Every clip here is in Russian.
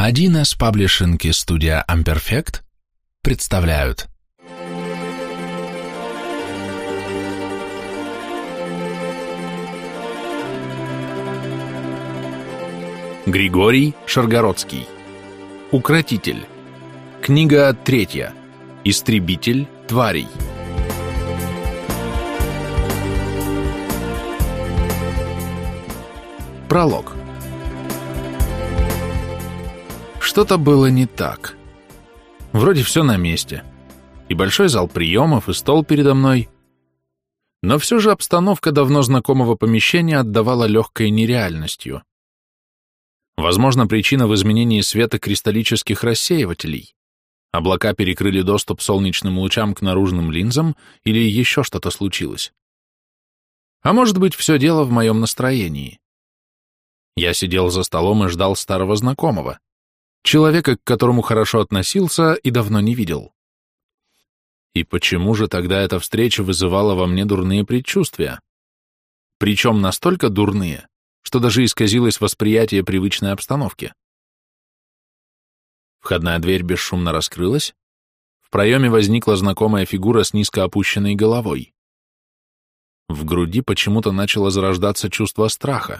1С Паблишинг и студия Amperfect представляют. Григорий Шаргородский. Укротитель. Книга 3. Истребитель тварей. Пролог. Что-то было не так. Вроде все на месте. И большой зал приемов, и стол передо мной. Но все же обстановка давно знакомого помещения отдавала легкой нереальностью. Возможно, причина в изменении света кристаллических рассеивателей. Облака перекрыли доступ солнечным лучам к наружным линзам, или еще что-то случилось. А может быть, все дело в моем настроении. Я сидел за столом и ждал старого знакомого, человека, к которому хорошо относился и давно не видел. И почему же тогда эта встреча вызывала во мне дурные предчувствия? Причем настолько дурные, что даже исказилось восприятие привычной обстановки. Входная дверь бесшумно раскрылась, в проеме возникла знакомая фигура с низко опущенной головой. В груди почему-то начало зарождаться чувство страха.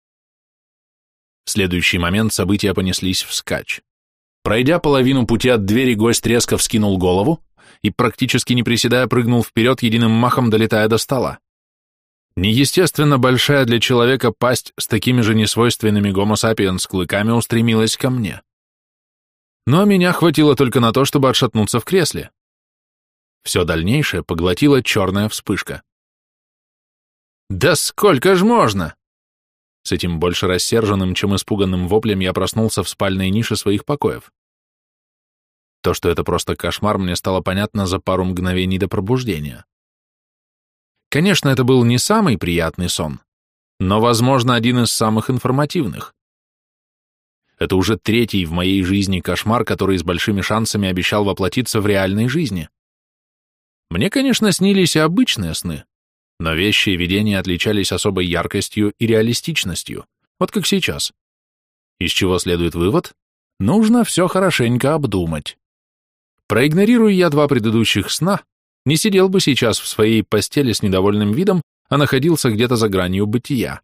В следующий момент события понеслись вскачь. Пройдя половину пути от двери, гость резко вскинул голову и, практически не приседая, прыгнул вперед, единым махом долетая до стола. Неестественно большая для человека пасть с такими же несвойственными Homo sapiens клыками устремилась ко мне. Но меня хватило только на то, чтобы отшатнуться в кресле. Все дальнейшее поглотила черная вспышка. «Да сколько ж можно?» С этим больше рассерженным, чем испуганным воплем я проснулся в спальной нише своих покоев. То, что это просто кошмар, мне стало понятно за пару мгновений до пробуждения. Конечно, это был не самый приятный сон, но, возможно, один из самых информативных. Это уже третий в моей жизни кошмар, который с большими шансами обещал воплотиться в реальной жизни. Мне, конечно, снились и обычные сны, но вещи и видения отличались особой яркостью и реалистичностью, вот как сейчас. Из чего следует вывод? Нужно все хорошенько обдумать. Проигнорируя я 2 предыдущих сна, не сидел бы сейчас в своей постели с недовольным видом, а находился где-то за гранью бытия.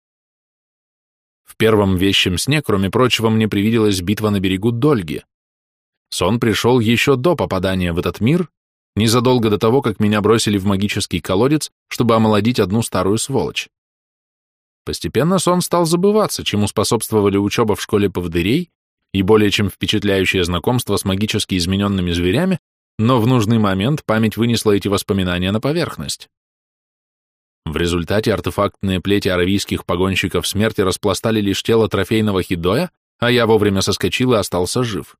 В первом вещем сне, кроме прочего, мне привиделась битва на берегу Дольги. Сон пришел еще до попадания в этот мир, незадолго до того, как меня бросили в магический колодец, чтобы омолодить одну старую сволочь. Постепенно сон стал забываться, чему способствовали учеба в школе поводырей и более чем впечатляющее знакомство с магически измененными зверями, но в нужный момент память вынесла эти воспоминания на поверхность. В результате артефактные плети аравийских погонщиков смерти распластали лишь тело трофейного Хидоя, а я вовремя соскочил и остался жив.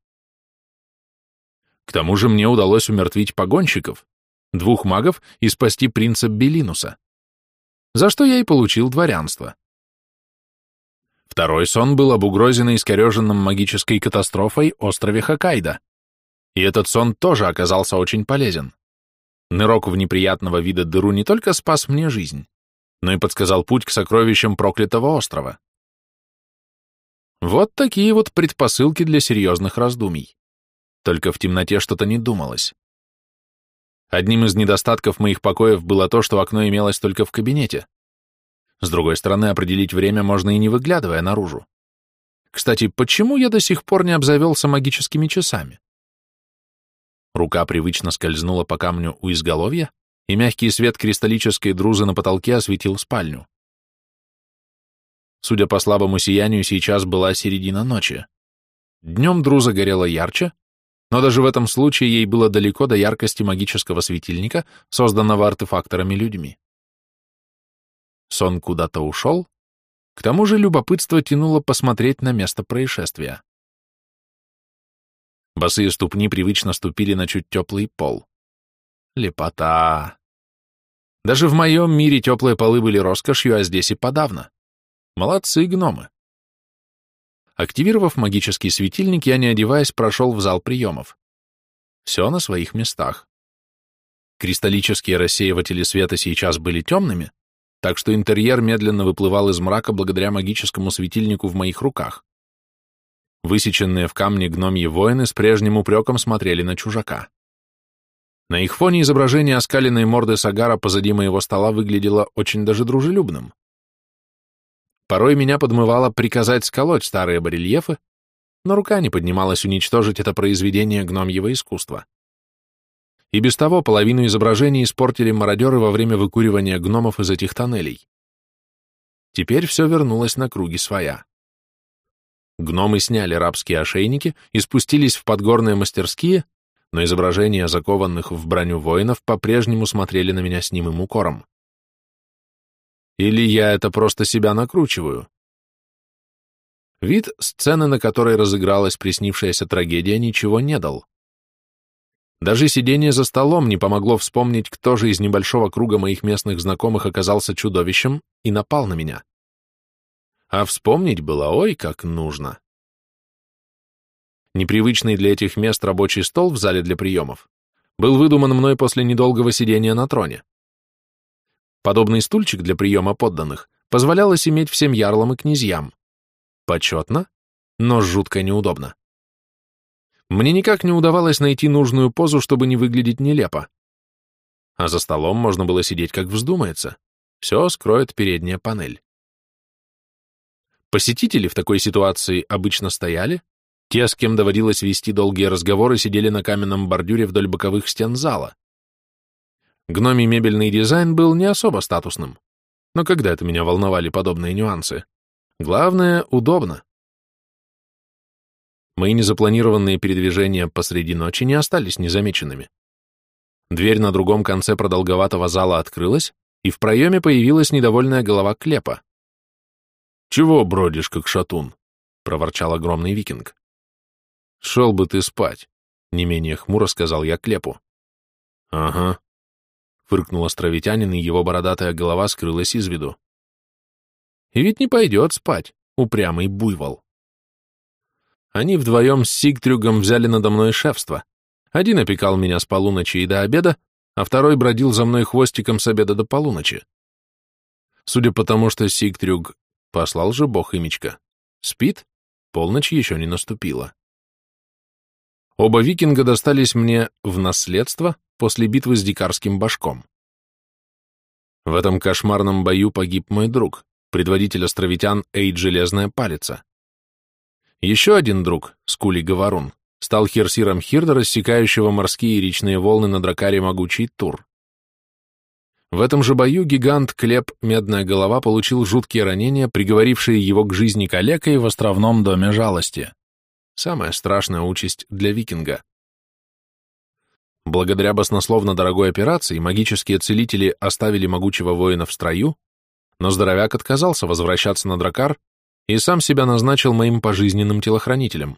К тому же мне удалось умертвить погонщиков, 2 магов и спасти принца Белинуса, за что я и получил дворянство. Второй сон был об угрозе на искореженном магической катастрофой острове Хоккайдо, и этот сон тоже оказался очень полезен. Нырок в неприятного вида дыру не только спас мне жизнь, но и подсказал путь к сокровищам проклятого острова. Вот такие вот предпосылки для серьезных раздумий. Только в темноте что-то не думалось. Одним из недостатков моих покоев было то, что окно имелось только в кабинете. С другой стороны, определить время можно и не выглядывая наружу. Кстати, почему я до сих пор не обзавелся магическими часами? Рука привычно скользнула по камню у изголовья, и мягкий свет кристаллической друзы на потолке осветил спальню. Судя по слабому сиянию, сейчас была середина ночи. Днем друза горела ярче, но даже в этом случае ей было далеко до яркости магического светильника, созданного артефакторами-людьми. Сон куда-то ушел, к тому же любопытство тянуло посмотреть на место происшествия. Босые ступни привычно ступили на чуть теплый пол. Лепота! Даже в моем мире теплые полы были роскошью, а здесь и подавно. Молодцы гномы! Активировав магический светильник, я, не одеваясь, прошел в зал приемов. Все на своих местах. Кристаллические рассеиватели света сейчас были темными, так что интерьер медленно выплывал из мрака благодаря магическому светильнику в моих руках. Высеченные в камне гномьи воины с прежним упреком смотрели на чужака. На их фоне изображение оскаленной морды Сагара позади моего стола выглядело очень даже дружелюбным. Порой меня подмывало приказать сколоть старые барельефы, но рука не поднималась уничтожить это произведение гномьего искусства. И без того половину изображений испортили мародеры во время выкуривания гномов из этих тоннелей. Теперь все вернулось на круги своя. Гномы сняли рабские ошейники и спустились в подгорные мастерские, но изображения закованных в броню воинов по-прежнему смотрели на меня с немым укором. Или я это просто себя накручиваю? Вид сцены, на которой разыгралась приснившаяся трагедия, ничего не дал. Даже сидение за столом не помогло вспомнить, кто же из небольшого круга моих местных знакомых оказался чудовищем и напал на меня. А вспомнить было ой как нужно. Непривычный для этих мест рабочий стол в зале для приемов был выдуман мной после недолгого сидения на троне. Подобный стульчик для приема подданных позволялось иметь всем ярлам и князьям. Почетно, но жутко неудобно. Мне никак не удавалось найти нужную позу, чтобы не выглядеть нелепо. А за столом можно было сидеть как вздумается. Все скроет передняя панель. Посетители в такой ситуации обычно стояли, те, с кем доводилось вести долгие разговоры, сидели на каменном бордюре вдоль боковых стен зала. Гномий мебельный дизайн был не особо статусным, но когда это меня волновали подобные нюансы? Главное, удобно. Мои незапланированные передвижения посреди ночи не остались незамеченными. Дверь на другом конце продолговатого зала открылась, и в проеме появилась недовольная голова Клепа. «Чего бродишь, как шатун?» — проворчал огромный викинг. «Шел бы ты спать», — не менее хмуро сказал я Клепу. «Ага», — фыркнул островитянин, и его бородатая голова скрылась из виду. «И ведь не пойдет спать, упрямый буйвол». Они вдвоем с Сигтрюгом взяли надо мной шефство. Один опекал меня с полуночи и до обеда, а второй бродил за мной хвостиком с обеда до полуночи. Судя по тому, что Сигтрюг, послал же бог имечко, спит, полночь еще не наступила. Оба викинга достались мне в наследство после битвы с дикарским башком. В этом кошмарном бою погиб мой друг, предводитель островитян Эйд Железная Палица. Еще один друг, Скули Говорун, стал херсиром Хирда, рассекающего морские и речные волны на дракаре могучий Тур. В этом же бою гигант Клеп Медная Голова получил жуткие ранения, приговорившие его к жизни калекой в островном доме жалости. Самая страшная участь для викинга. Благодаря баснословно дорогой операции магические целители оставили могучего воина в строю, но здоровяк отказался возвращаться на дракар и сам себя назначил моим пожизненным телохранителем.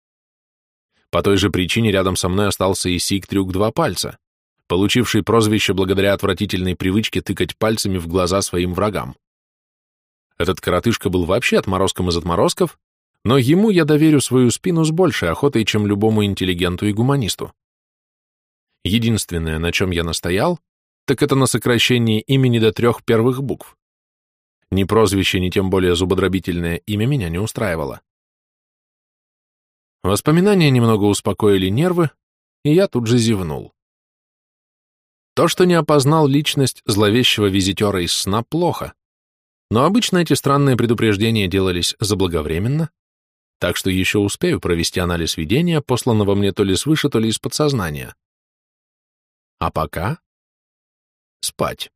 По той же причине рядом со мной остался и Сигтрюг Два Пальца, получивший прозвище благодаря отвратительной привычке тыкать пальцами в глаза своим врагам. Этот коротышка был вообще отморозком из отморозков, но ему я доверю свою спину с большей охотой, чем любому интеллигенту и гуманисту. Единственное, на чем я настоял, так это на сокращении имени до 3 первых букв. Ни прозвище, ни тем более зубодробительное имя меня не устраивало. Воспоминания немного успокоили нервы, и я тут же зевнул. То, что не опознал личность зловещего визитера из сна, плохо, но обычно эти странные предупреждения делались заблаговременно, так что еще успею провести анализ видения, посланного мне то ли свыше, то ли из подсознания. А пока спать.